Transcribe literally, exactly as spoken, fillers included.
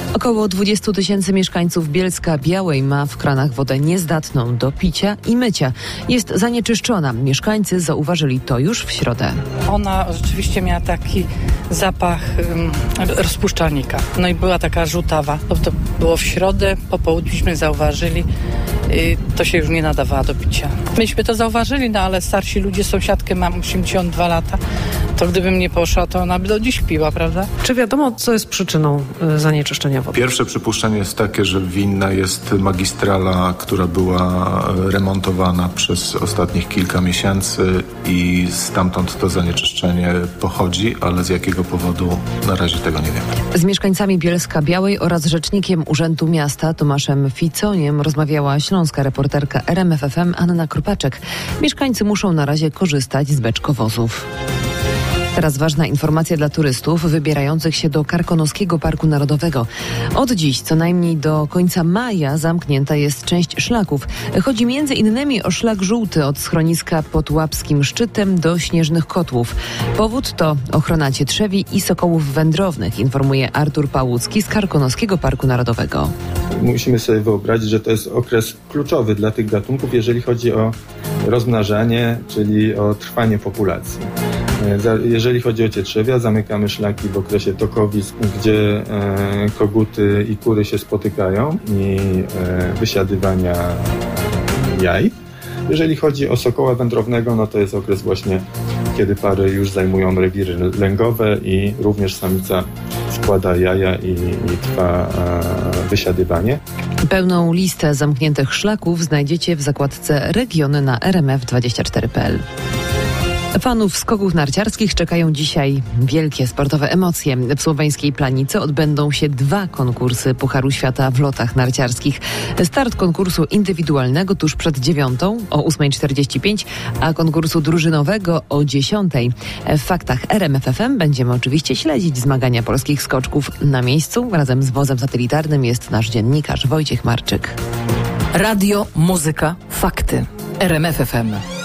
Około dwadzieścia tysięcy mieszkańców Bielska-Białej ma w kranach wodę niezdatną do picia i mycia. Jest zanieczyszczona. Mieszkańcy zauważyli to już w środę. Ona rzeczywiście miała taki zapach um, rozpuszczalnika. No i była taka żółtawa. To, to było w środę, po południuśmy zauważyli. Yy, to się już nie nadawała do picia. Myśmy to zauważyli, no ale starsi ludzie, sąsiadkę mam osiemdziesiąt dwa lata. To gdybym nie poszła, to ona by do dziś piła, prawda? Czy wiadomo, co jest przyczyną y, zanieczyszczenia wody? Pierwsze przypuszczenie jest takie, że winna jest magistrala, która była remontowana przez ostatnich kilka miesięcy i stamtąd to zanieczyszczenie pochodzi, ale z jakiego powodu na razie tego nie wiemy. Z mieszkańcami Bielska-Białej oraz rzecznikiem Urzędu Miasta Tomaszem Ficoniem rozmawiała śląska reporterka R M F F M Anna Krupaczek. Mieszkańcy muszą na razie korzystać z beczkowozów. Teraz ważna informacja dla turystów wybierających się do Karkonoskiego Parku Narodowego. Od dziś co najmniej do końca maja zamknięta jest część szlaków. Chodzi między innymi o szlak żółty od schroniska pod Łapskim Szczytem do Śnieżnych Kotłów. Powód to ochrona cietrzewi i sokołów wędrownych, informuje Artur Pałucki z Karkonoskiego Parku Narodowego. Musimy sobie wyobrazić, że to jest okres kluczowy dla tych gatunków, jeżeli chodzi o rozmnażanie, czyli o trwanie populacji. Jeżeli chodzi o cietrzewia, zamykamy szlaki w okresie tokowisk, gdzie e, koguty i kury się spotykają i e, wysiadywania jaj. Jeżeli chodzi o sokoła wędrownego, no to jest okres właśnie, kiedy pary już zajmują rewiry lęgowe i również samica składa jaja i, i trwa e, wysiadywanie. Pełną listę zamkniętych szlaków znajdziecie w zakładce Regiony na r m f dwadzieścia cztery kropka p l. Fanów skoków narciarskich czekają dzisiaj wielkie sportowe emocje. W słoweńskiej Planicy odbędą się dwa konkursy Pucharu Świata w lotach narciarskich. Start konkursu indywidualnego tuż przed dziewiątą o ósma czterdzieści pięć, a konkursu drużynowego o dziesiątej. W faktach R M F F M będziemy oczywiście śledzić zmagania polskich skoczków. Na miejscu razem z wozem satelitarnym jest nasz dziennikarz Wojciech Marczyk. Radio, muzyka, fakty. R M F F M.